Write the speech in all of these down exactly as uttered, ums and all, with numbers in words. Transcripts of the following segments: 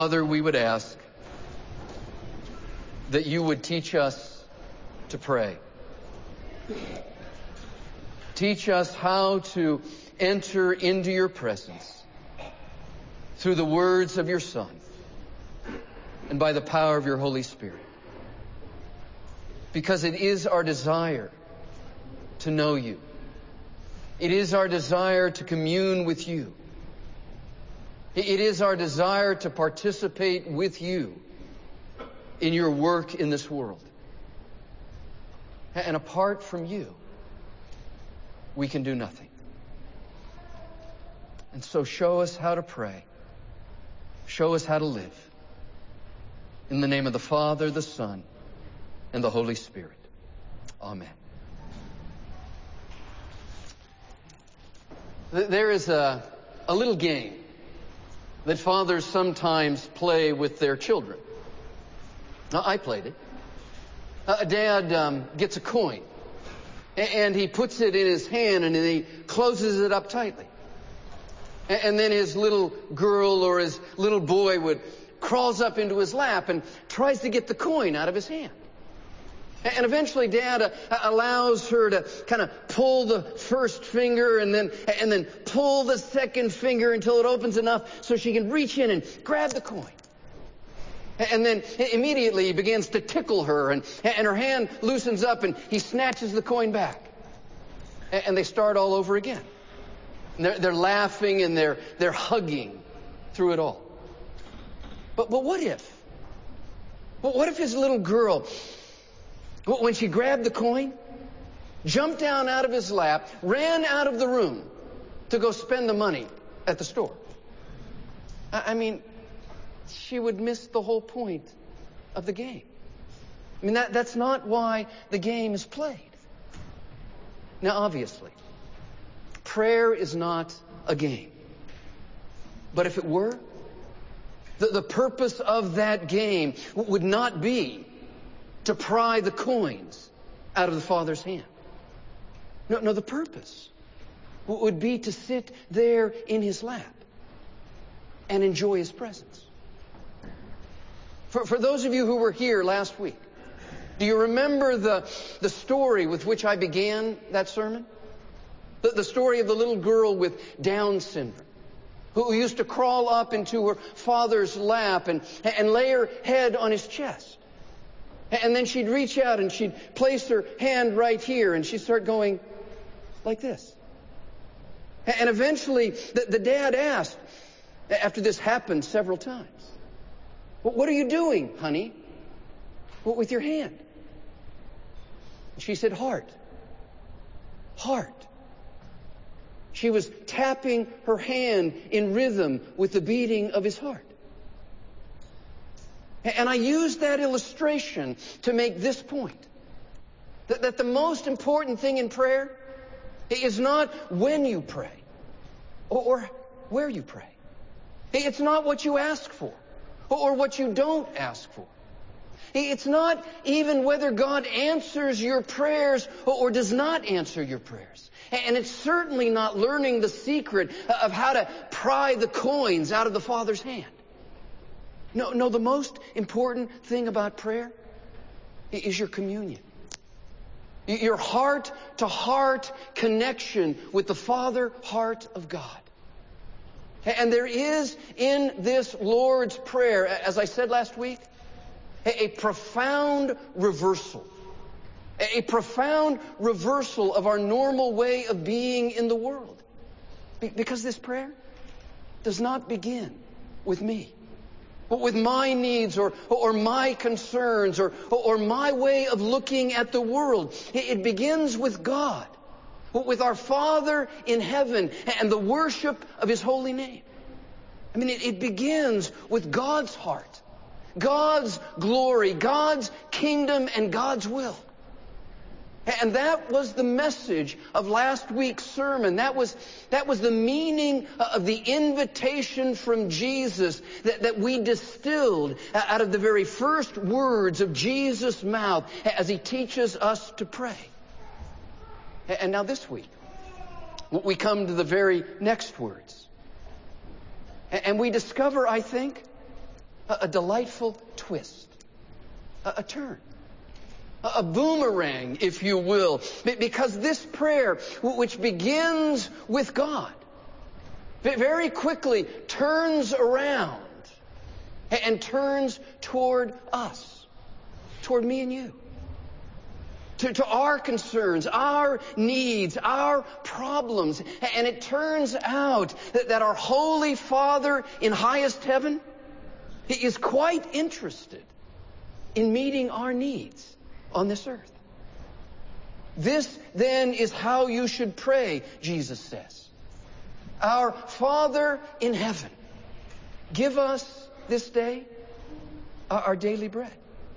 Father, we would ask that you would teach us to pray. Teach us how to enter into your presence through the words of your Son and by the power of your Holy Spirit. Because it is our desire to know you. It is our desire to commune with you. It is our desire to participate with you in your work in this world. And apart from you, we can do nothing. And so show us how to pray. Show us how to live. In the name of the Father, the Son, and the Holy Spirit. Amen. There is a, a little game that fathers sometimes play with their children. Now, I played it. Uh, Dad um, gets a coin, and he puts it in his hand, and he closes it up tightly. And then his little girl or his little boy would crawls up into his lap and tries to get the coin out of his hand. And eventually Dad uh, allows her to kind of pull the first finger and then and then pull the second finger until it opens enough so she can reach in and grab the coin. And then immediately he begins to tickle her, and, and her hand loosens up and he snatches the coin back. And they start all over again. And they're, they're laughing and they're, they're hugging through it all. But, but what if? But what if his little girl, when she grabbed the coin, jumped down out of his lap, ran out of the room to go spend the money at the store? I mean, she would miss the whole point of the game. I mean, that, that's not why the game is played. Now, obviously, prayer is not a game. But if it were, the, the purpose of that game would not be to pry the coins out of the Father's hand. No, no, the purpose would be to sit there in his lap and enjoy his presence. For, for those of you who were here last week, do you remember the, the story with which I began that sermon? The, the story of the little girl with Down syndrome, who used to crawl up into her father's lap and, and lay her head on his chest. And then she'd reach out and she'd place her hand right here and she'd start going like this. And eventually the, the dad asked, after this happened several times, "Well, what are you doing, honey? What, with your hand?" She said, "Heart. Heart." She was tapping her hand in rhythm with the beating of his heart. And I used that illustration to make this point. That, that the most important thing in prayer is not when you pray or, or where you pray. It's not what you ask for or what you don't ask for. It's not even whether God answers your prayers or does not answer your prayers. And it's certainly not learning the secret of how to pry the coins out of the Father's hand. No, no, the most important thing about prayer is your communion. Your heart-to-heart connection with the Father heart of God. And there is in this Lord's Prayer, as I said last week, a profound reversal. A profound reversal of our normal way of being in the world. Because this prayer does not begin with me, but with my needs or, or my concerns or, or my way of looking at the world. It begins with God, with our Father in heaven and the worship of His holy name. I mean, it, it begins with God's heart, God's glory, God's kingdom, and God's will. And that was the message of last week's sermon. That was, that was the meaning of the invitation from Jesus that, that we distilled out of the very first words of Jesus' mouth as He teaches us to pray. And now this week, we come to the very next words. And we discover, I think, a, a delightful twist, a, a turn, a, a boomerang, if you will, because this prayer, which begins with God, very quickly turns around and turns toward us, toward me and you. To, to our concerns, our needs, our problems. And it turns out that, that our Holy Father in highest heaven is quite interested in meeting our needs on this earth. This then is how you should pray, Jesus says. Our Father in heaven, give us this day our daily bread.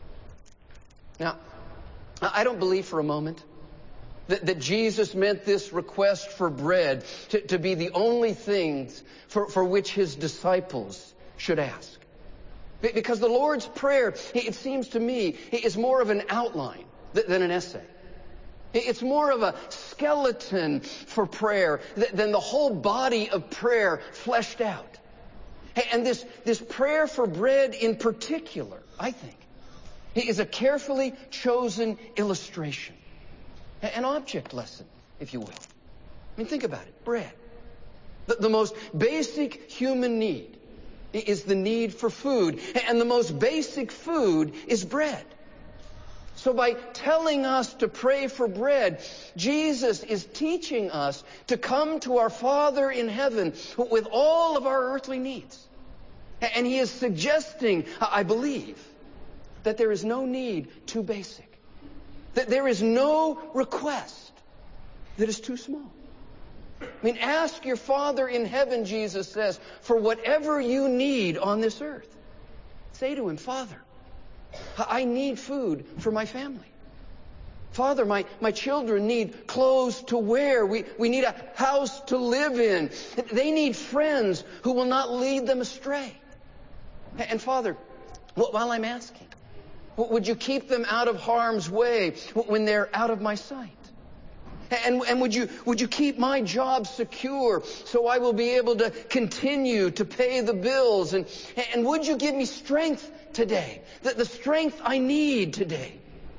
Now, I don't believe for a moment that, that Jesus meant this request for bread to, to be the only things for, for which his disciples should ask. Because the Lord's Prayer, it seems to me, is more of an outline than an essay. It's more of a skeleton for prayer than the whole body of prayer fleshed out. And this, this prayer for bread in particular, I think, is a carefully chosen illustration. An object lesson, if you will. I mean, think about it. Bread. The, the most basic human need is the need for food. And the most basic food is bread. So by telling us to pray for bread, Jesus is teaching us to come to our Father in heaven with all of our earthly needs. And he is suggesting, I believe, that there is no need too basic. That there is no request that is too small. I mean, ask your Father in heaven, Jesus says, for whatever you need on this earth. Say to him, Father, I need food for my family. Father, my, my children need clothes to wear. We, we need a house to live in. They need friends who will not lead them astray. And Father, while I'm asking, would you keep them out of harm's way when they're out of my sight? And, and would you, would you keep my job secure so I will be able to continue to pay the bills? And, and would you give me strength today, the, the strength I need today?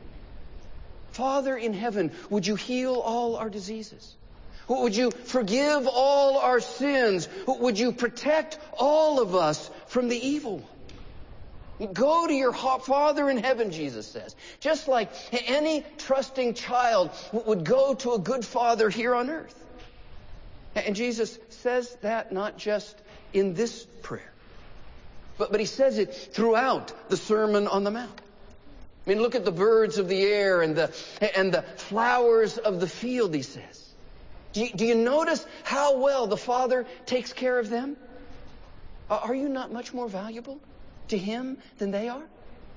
Father in heaven, would you heal all our diseases? Would you forgive all our sins? Would you protect all of us from the evil one? Go to your Father in heaven, Jesus says. Just like any trusting child would go to a good father here on earth. And Jesus says that not just in this prayer, but, but he says it throughout the Sermon on the Mount. I mean, look at the birds of the air and the, and the flowers of the field, he says. Do you, do you notice how well the Father takes care of them? Are you not much more valuable to him than they are?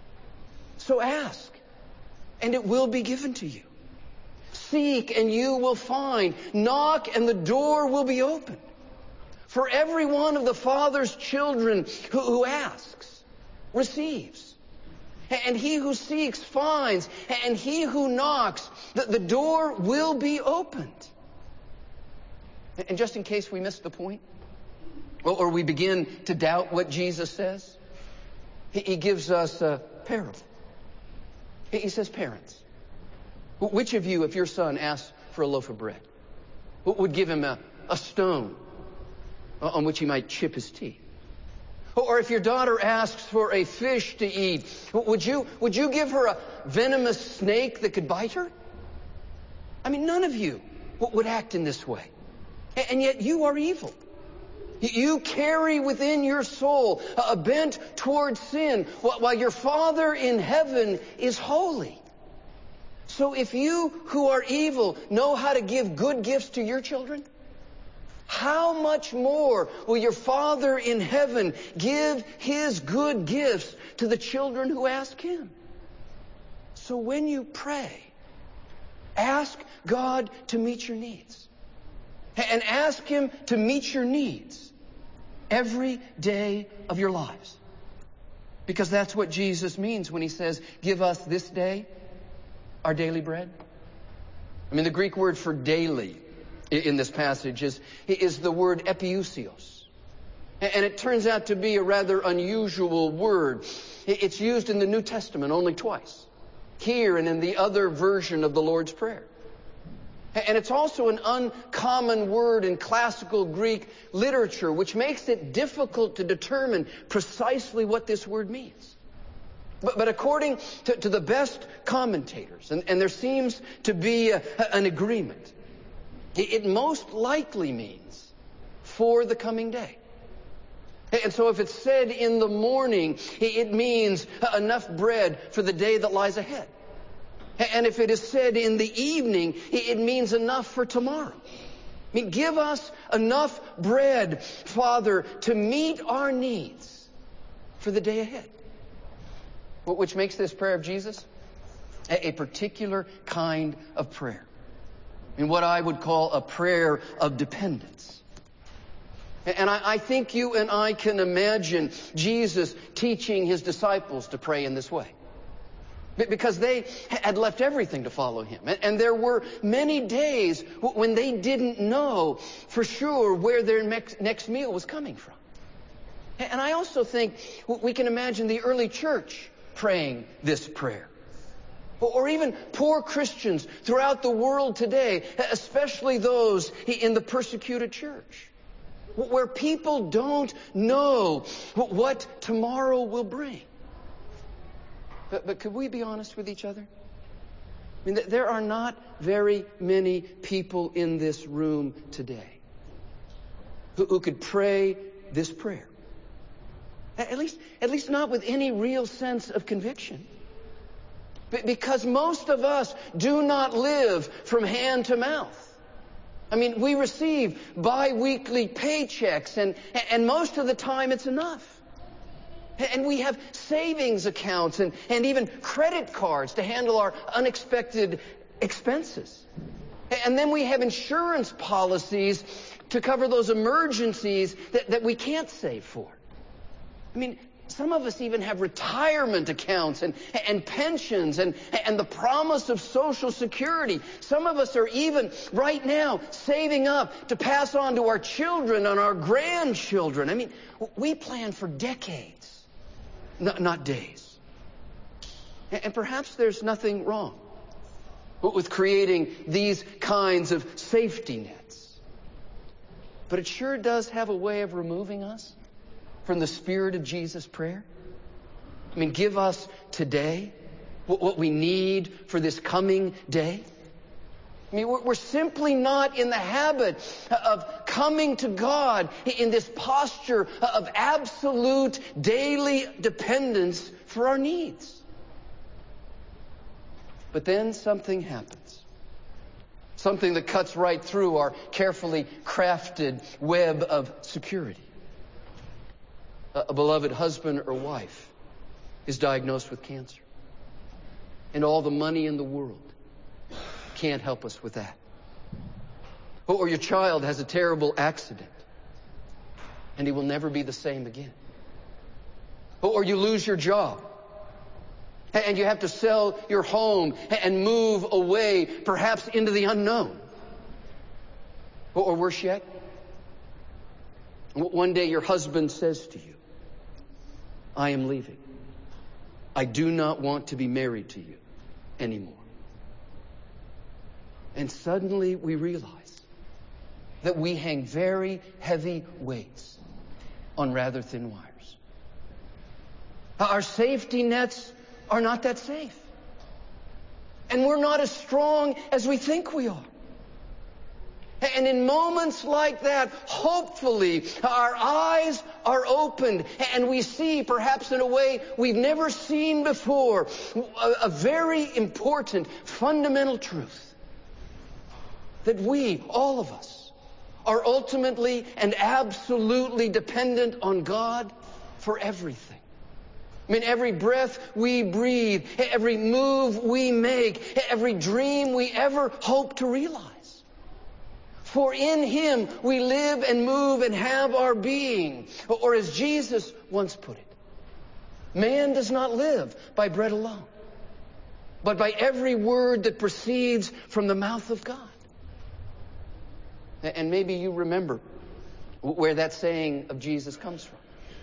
So ask, and it will be given to you. Seek, and you will find. Knock, and the door will be opened. For every one of the Father's children who, who asks, receives. And he who seeks finds, and he who knocks, the, the door will be opened. And just in case we miss the point, or we begin to doubt what Jesus says, he gives us a parable. He says, parents, which of you, if your son asks for a loaf of bread, would give him a, a stone on which he might chip his teeth? Or if your daughter asks for a fish to eat, would you, would you give her a venomous snake that could bite her? I mean, none of you would act in this way. And yet you are evil. You carry within your soul a bent towards sin, while your Father in heaven is holy. So if you who are evil know how to give good gifts to your children, how much more will your Father in heaven give his good gifts to the children who ask him? So when you pray, ask God to meet your needs. And ask him to meet your needs every day of your lives. Because that's what Jesus means when he says, give us this day our daily bread. I mean, the Greek word for daily in this passage is, is the word epiousios. And it turns out to be a rather unusual word. It's used in the New Testament only twice, here and in the other version of the Lord's Prayer. And it's also an uncommon word in classical Greek literature, which makes it difficult to determine precisely what this word means. But, but according to, to the best commentators, and, and there seems to be a, an agreement, it, it most likely means for the coming day. And so if it's said in the morning, it means enough bread for the day that lies ahead. And if it is said in the evening, it means enough for tomorrow. I mean, give us enough bread, Father, to meet our needs for the day ahead. Which makes this prayer of Jesus a particular kind of prayer. In what I would call a prayer of dependence. And I, I think you and I can imagine Jesus teaching his disciples to pray in this way. Because they had left everything to follow him. And there were many days when they didn't know for sure where their next meal was coming from. And I also think we can imagine the early church praying this prayer. Or even poor Christians throughout the world today, especially those in the persecuted church, where people don't know what tomorrow will bring. But, but could we be honest with each other? I mean, there are not very many people in this room today who, who could pray this prayer. At least, at least not with any real sense of conviction. Because most of us do not live from hand to mouth. I mean, we receive bi-weekly paychecks, and, and most of the time it's enough. And we have savings accounts and, and even credit cards to handle our unexpected expenses. And then we have insurance policies to cover those emergencies that, that we can't save for. I mean, some of us even have retirement accounts and, and pensions and, and the promise of Social Security. Some of us are even right now saving up to pass on to our children and our grandchildren. I mean, we plan for decades. Not, not days. And perhaps there's nothing wrong with creating these kinds of safety nets. But it sure does have a way of removing us from the spirit of Jesus' prayer. I mean, give us today what we need for this coming day. I mean, we're simply not in the habit of coming to God in this posture of absolute daily dependence for our needs. But then something happens. Something that cuts right through our carefully crafted web of security. A beloved husband or wife is diagnosed with cancer. And all the money in the world can't help us with that. Or your child has a terrible accident and he will never be the same again. Or you lose your job and you have to sell your home and move away, perhaps into the unknown. Or worse yet, one day your husband says to you, I am leaving. I do not want to be married to you anymore. And suddenly we realize that we hang very heavy weights on rather thin wires. Our safety nets are not that safe. And we're not as strong as we think we are. And in moments like that, hopefully, our eyes are opened and we see, perhaps in a way we've never seen before, a, a very important fundamental truth. That we, all of us, are ultimately and absolutely dependent on God for everything. I mean, every breath we breathe, every move we make, every dream we ever hope to realize. For in Him we live and move and have our being. Or as Jesus once put it, man does not live by bread alone, but by every word that proceeds from the mouth of God. And maybe you remember where that saying of Jesus comes from.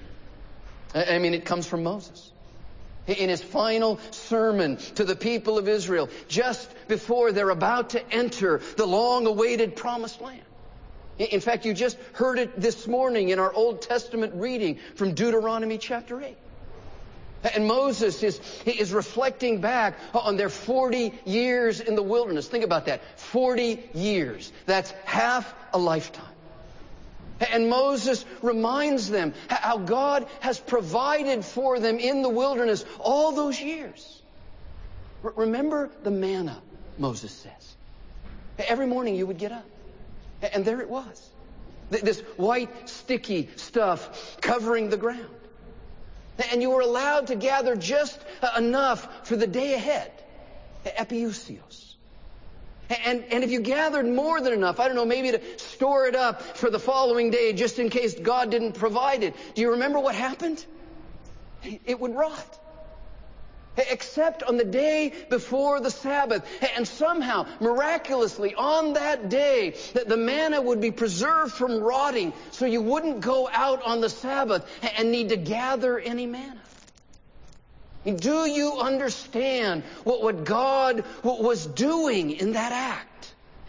I mean, it comes from Moses. In his final sermon to the people of Israel, just before they're about to enter the long-awaited promised land. In fact, you just heard it this morning in our Old Testament reading from Deuteronomy chapter eight. And Moses is, is reflecting back on their forty years in the wilderness. Think about that. forty years. That's half a lifetime. And Moses reminds them how God has provided for them in the wilderness all those years. R- remember the manna, Moses says. Every morning you would get up, and there it was. Th- this white, sticky stuff covering the ground. And you were allowed to gather just enough for the day ahead. Epiousios. And, and if you gathered more than enough, I don't know, maybe to store it up for the following day just in case God didn't provide it. Do you remember what happened? It would rot. Except on the day before the Sabbath. And somehow, miraculously, on that day, that the manna would be preserved from rotting so you wouldn't go out on the Sabbath and need to gather any manna. Do you understand what, what God was doing in that act?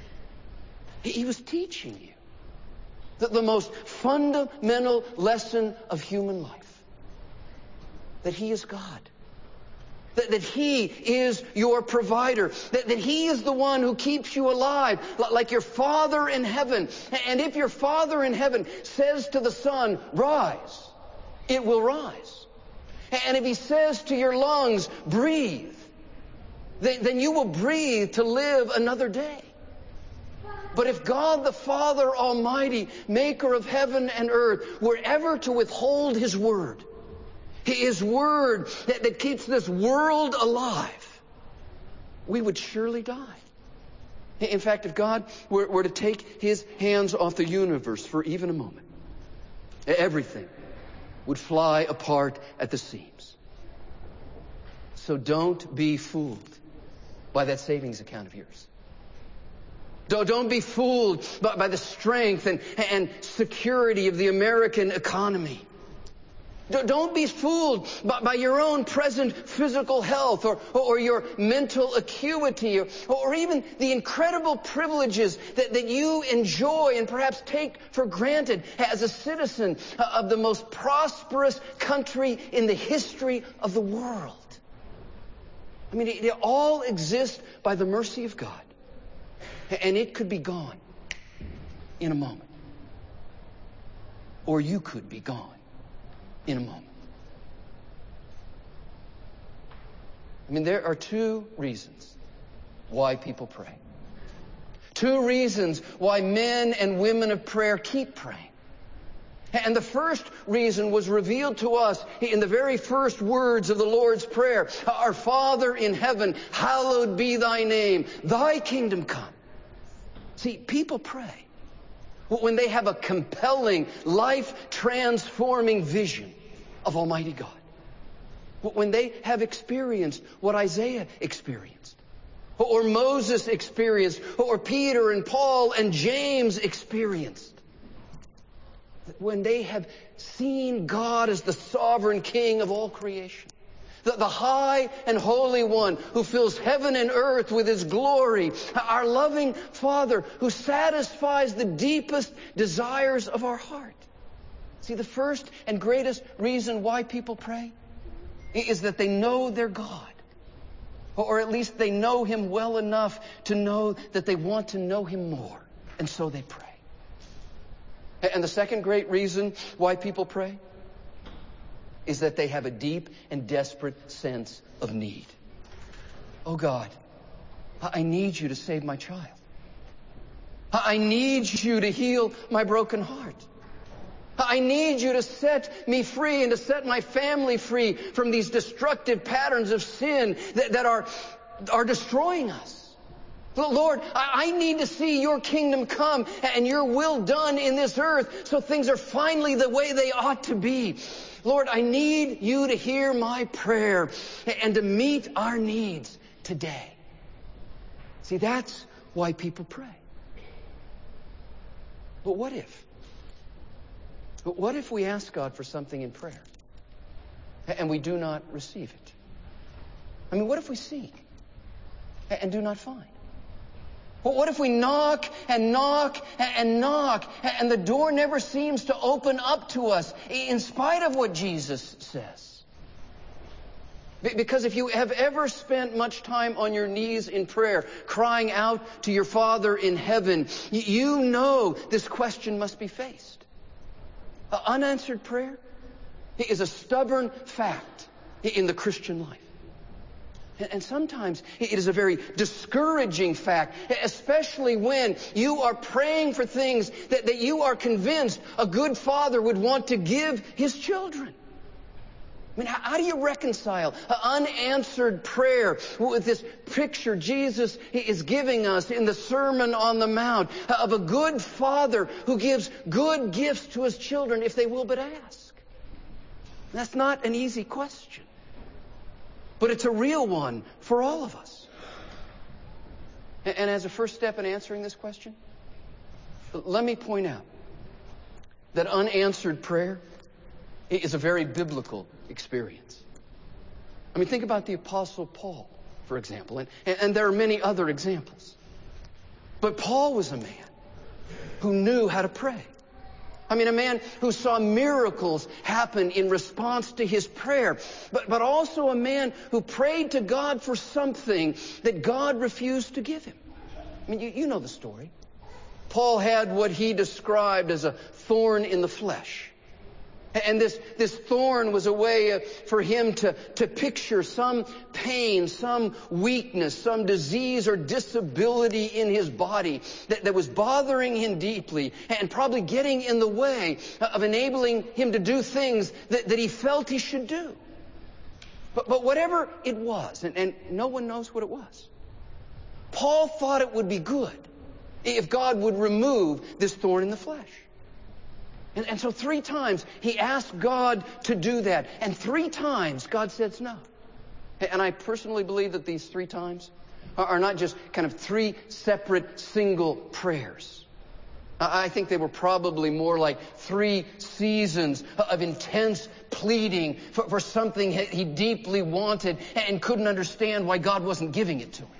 He was teaching you the, the most fundamental lesson of human life. That He is God. That, that He is your provider. That, that He is the one who keeps you alive, like your Father in heaven. And if your Father in heaven says to the sun, rise, it will rise. And if He says to your lungs, breathe, then, then you will breathe to live another day. But if God the Father Almighty, maker of heaven and earth, were ever to withhold His word, His word that, that keeps this world alive, we would surely die. In fact, if God were, were to take His hands off the universe for even a moment, everything would fly apart at the seams. So don't be fooled by that savings account of yours. Don't, don't be fooled by, by the strength and, and security of the American economy. Don't be fooled by, by your own present physical health or, or your mental acuity or, or even the incredible privileges that, that you enjoy and perhaps take for granted as a citizen of the most prosperous country in the history of the world. I mean, they all exist by the mercy of God. And it could be gone in a moment. Or you could be gone in a moment. I mean, there are two reasons why people pray. Two reasons why men and women of prayer keep praying. And the first reason was revealed to us in the very first words of the Lord's Prayer. Our Father in heaven, hallowed be thy name. Thy kingdom come. See, people pray when they have a compelling, life-transforming vision of Almighty God. When they have experienced what Isaiah experienced, or Moses experienced, or Peter and Paul and James experienced. When they have seen God as the sovereign King of all creation. The, the high and holy one who fills heaven and earth with His glory. Our loving Father who satisfies the deepest desires of our heart. See, the first and greatest reason why people pray is that they know their God. Or at least they know Him well enough to know that they want to know Him more. And so they pray. And the second great reason why people pray is that they have a deep and desperate sense of need. Oh God, I need you to save my child. I need you to heal my broken heart. I need you to set me free and to set my family free from these destructive patterns of sin that, that are, are destroying us. Lord, I need to see your kingdom come and your will done in this earth so things are finally the way they ought to be. Lord, I need you to hear my prayer and to meet our needs today. See, that's why people pray. But what if? But what if we ask God for something in prayer and we do not receive it? I mean, what if we seek and do not find? What if we knock and knock and knock and the door never seems to open up to us in spite of what Jesus says? Because if you have ever spent much time on your knees in prayer, crying out to your Father in heaven, you know this question must be faced. Unanswered prayer is a stubborn fact in the Christian life. And sometimes it is a very discouraging fact, especially when you are praying for things that, that you are convinced a good father would want to give his children. I mean, how, how do you reconcile unanswered prayer with this picture Jesus is giving us in the Sermon on the Mount of a good father who gives good gifts to his children if they will but ask? That's not an easy question, but it's a real one for all of us. And as a first step in answering this question, let me point out that unanswered prayer is a very biblical experience. I mean, think about the Apostle Paul, for example, and, and there are many other examples. But Paul was a man who knew how to pray. I mean, a man who saw miracles happen in response to his prayer, but, but also a man who prayed to God for something that God refused to give him. I mean, you, you know the story. Paul had what he described as a thorn in the flesh. And this, this thorn was a way for him to, to picture some pain, some weakness, some disease or disability in his body that, that was bothering him deeply and probably getting in the way of enabling him to do things that, that he felt he should do. But, but whatever it was, and, and no one knows what it was, Paul thought it would be good if God would remove this thorn in the flesh. And, and so three times he asked God to do that. And three times God says no. And I personally believe that these three times are, are not just kind of three separate single prayers. I think they were probably more like three seasons of intense pleading for, for something he deeply wanted and couldn't understand why God wasn't giving it to him.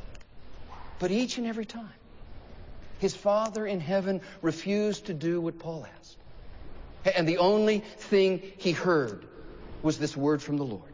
But each and every time, his Father in heaven refused to do what Paul asked. And the only thing he heard was this word from the Lord.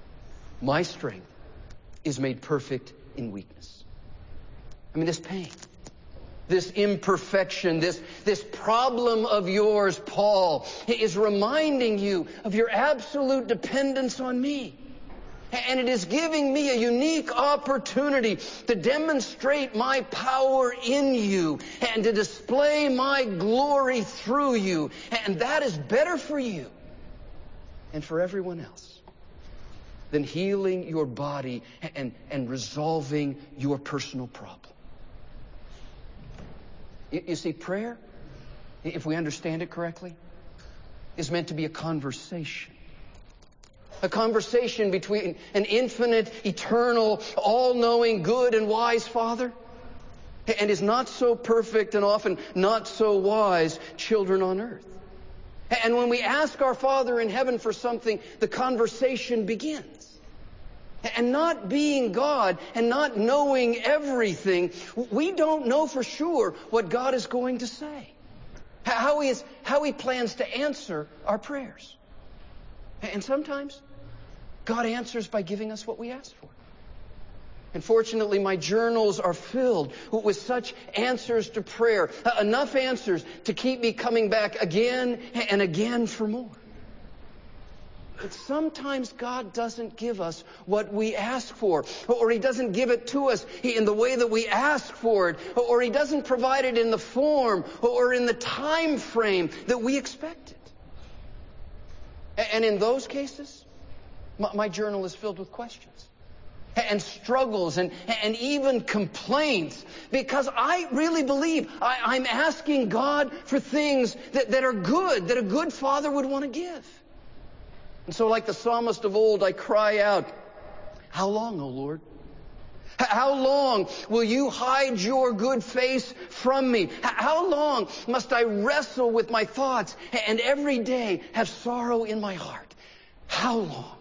My strength is made perfect in weakness. I mean, this pain, this imperfection, this, this problem of yours, Paul, is reminding you of your absolute dependence on me. And it is giving me a unique opportunity to demonstrate my power in you and to display my glory through you. And that is better for you and for everyone else than healing your body and, and resolving your personal problem. You, you see, prayer, if we understand it correctly, is meant to be a conversation. A conversation between an infinite, eternal, all-knowing, good and wise Father and his not so perfect and often not so wise children on earth. And when we ask our Father in heaven for something, the conversation begins. And not being God and not knowing everything, we don't know for sure what God is going to say. How he is, how he plans to answer our prayers. And sometimes God answers by giving us what we ask for. And fortunately, my journals are filled with such answers to prayer. Enough answers to keep me coming back again and again for more. But sometimes God doesn't give us what we ask for, or he doesn't give it to us in the way that we ask for it, or he doesn't provide it in the form or in the time frame that we expect it. And in those cases, my journal is filled with questions and struggles and, and even complaints, because I really believe I, I'm asking God for things that, that are good, that a good father would want to give. And so like the psalmist of old, I cry out, how long, O Lord? How long will you hide your good face from me? How long must I wrestle with my thoughts and every day have sorrow in my heart? How long?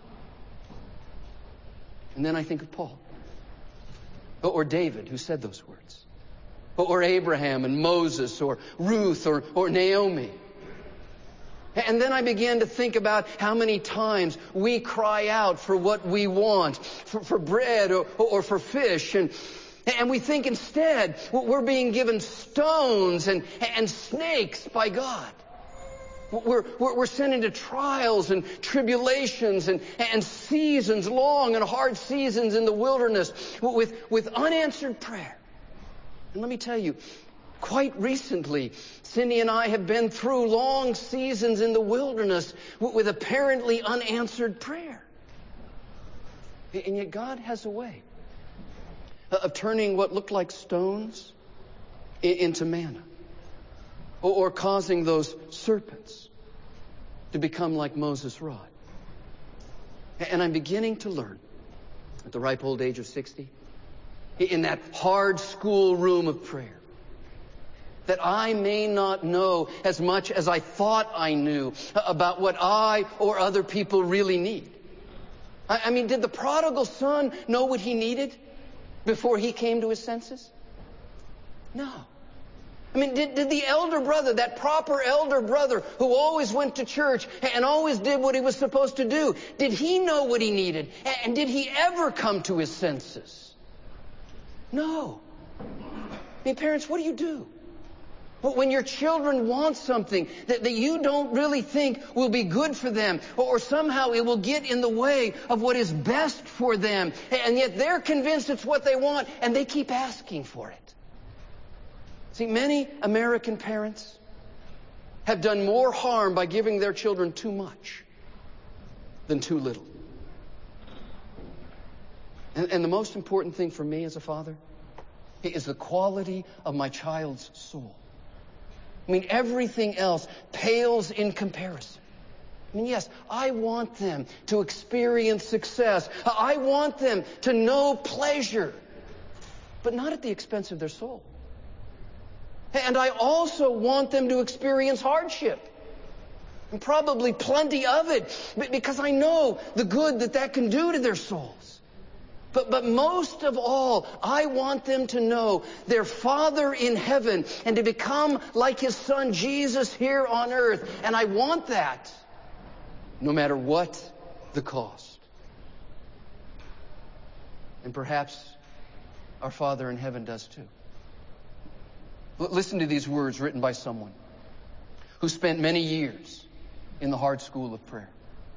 And then I think of Paul. Or David, who said those words. Or Abraham and Moses, or Ruth, or, or Naomi. And then I began to think about how many times we cry out for what we want, for, for bread or, or for fish. And, and we think instead we're being given stones and, and snakes by God. We're, we're, we're sent into trials and tribulations and, and seasons, long and hard seasons in the wilderness with, with unanswered prayer. And let me tell you, quite recently, Cindy and I have been through long seasons in the wilderness with apparently unanswered prayer. And yet God has a way of turning what looked like stones into manna, or causing those serpents to become like Moses' rod. And I'm beginning to learn, at the ripe old age of sixty, in that hard school room of prayer, that I may not know as much as I thought I knew about what I or other people really need. I mean, did the prodigal son know what he needed before he came to his senses? No. I mean, did, did the elder brother, that proper elder brother who always went to church and always did what he was supposed to do, did he know what he needed? And did he ever come to his senses? No. I mean, parents, what do you do? But when your children want something that, that you don't really think will be good for them, or, or somehow it will get in the way of what is best for them, and yet they're convinced it's what they want, and they keep asking for it. See, many American parents have done more harm by giving their children too much than too little. And, and the most important thing for me as a father is the quality of my child's soul. I mean, everything else pales in comparison. I mean, yes, I want them to experience success. I want them to know pleasure, but not at the expense of their soul. And I also want them to experience hardship, and probably plenty of it, because I know the good that that can do to their souls. But, but most of all, I want them to know their Father in heaven and to become like His Son Jesus here on earth. And I want that no matter what the cost. And perhaps our Father in heaven does too. L- listen to these words written by someone who spent many years in the hard school of prayer.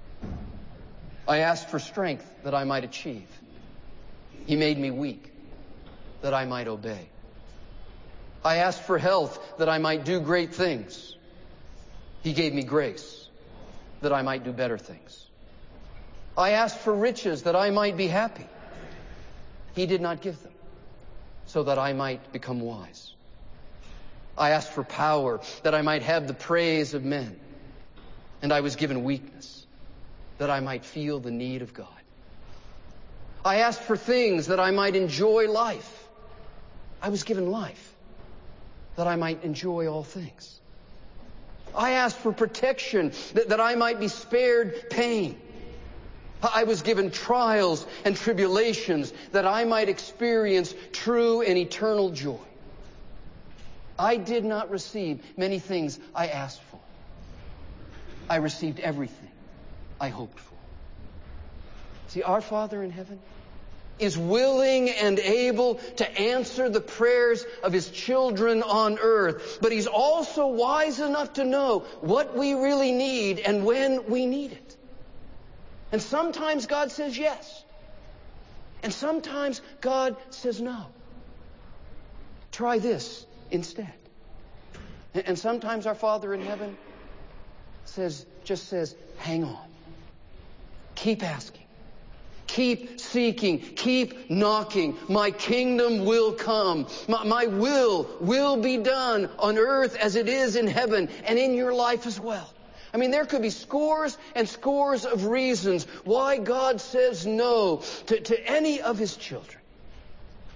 I asked for strength that I might achieve. He made me weak, that I might obey. I asked for health, that I might do great things. He gave me grace, that I might do better things. I asked for riches, that I might be happy. He did not give them, so that I might become wise. I asked for power, that I might have the praise of men. And I was given weakness, that I might feel the need of God. I asked for things that I might enjoy life. I was given life, that I might enjoy all things. I asked for protection, that, that I might be spared pain. I was given trials and tribulations, that I might experience true and eternal joy. I did not receive many things I asked for. I received everything I hoped for. See, our Father in heaven is willing and able to answer the prayers of His children on earth. But He's also wise enough to know what we really need and when we need it. And sometimes God says yes. And sometimes God says no. Try this instead. And sometimes our Father in heaven says, just says, hang on. Keep asking. Keep seeking. Keep knocking. My kingdom will come. My, my will will be done on earth as it is in heaven and in your life as well. I mean, there could be scores and scores of reasons why God says no to, to any of His children.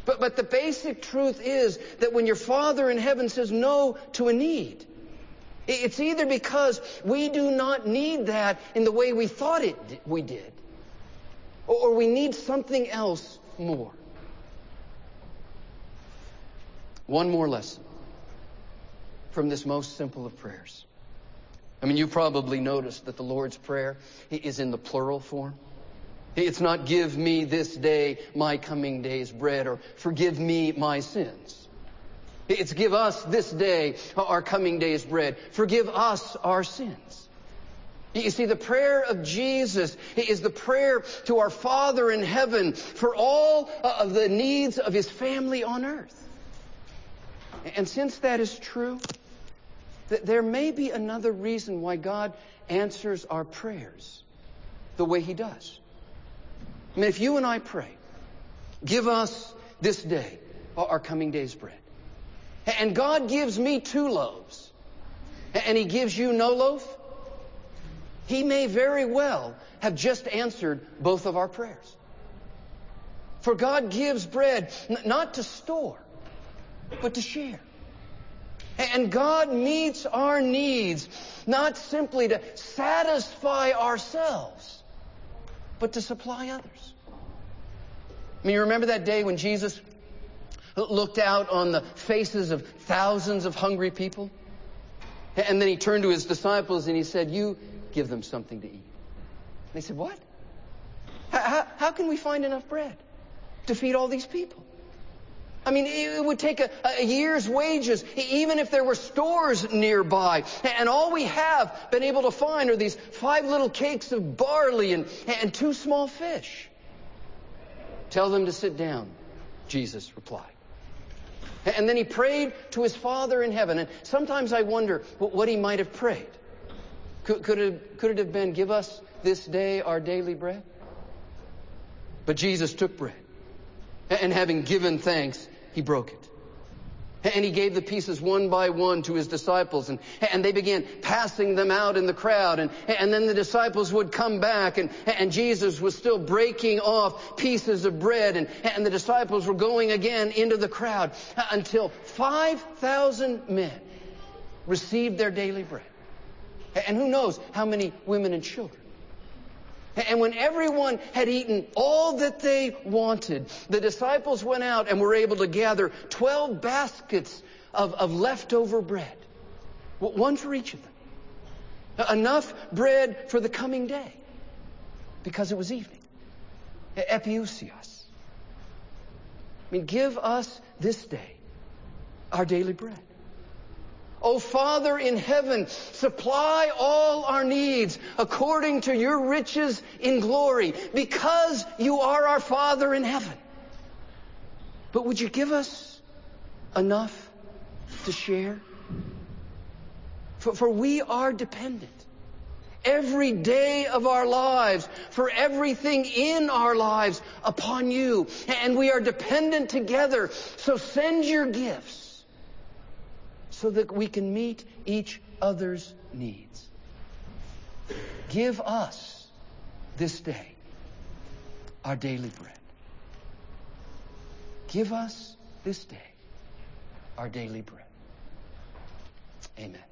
But, but the basic truth is that when your Father in heaven says no to a need, it's either because we do not need that in the way we thought it we did, or we need something else more. One more lesson from this most simple of prayers. I mean, you probably noticed that the Lord's Prayer is in the plural form. It's not give me this day my coming day's bread or forgive me my sins. It's give us this day our coming day's bread. Forgive us our sins. You see, the prayer of Jesus is the prayer to our Father in heaven for all of the needs of his family on earth. And since that is true, there may be another reason why God answers our prayers the way he does. I mean, if you and I pray, give us this day our coming day's bread, and God gives me two loaves, and he gives you no loaf, he may very well have just answered both of our prayers. For God gives bread n- not to store, but to share. And God meets our needs not simply to satisfy ourselves, but to supply others. I mean, you remember that day when Jesus looked out on the faces of thousands of hungry people? And then he turned to his disciples and he said, you give them something to eat. And they said, what? How, how can we find enough bread to feed all these people? I mean, it would take a, a year's wages, even if there were stores nearby. And all we have been able to find are these five little cakes of barley and, and two small fish. Tell them to sit down, Jesus replied. And then he prayed to his Father in heaven. And sometimes I wonder what he might have prayed. Could, could, it, could it have been, give us this day our daily bread? But Jesus took bread. And having given thanks, he broke it. And he gave the pieces one by one to his disciples. And, and they began passing them out in the crowd. And, and then the disciples would come back. And, and Jesus was still breaking off pieces of bread. And, and the disciples were going again into the crowd until five thousand men received their daily bread. And who knows how many women and children. And when everyone had eaten all that they wanted, the disciples went out and were able to gather twelve baskets of, of leftover bread. One for each of them. Enough bread for the coming day. Because it was evening. Epiousios. I mean, give us this day our daily bread. O Father in heaven, supply all our needs according to your riches in glory, because you are our Father in heaven. But would you give us enough to share? For, for we are dependent every day of our lives, for everything in our lives upon you. And we are dependent together. So send your gifts, so that we can meet each other's needs. Give us this day our daily bread. Give us this day our daily bread. Amen.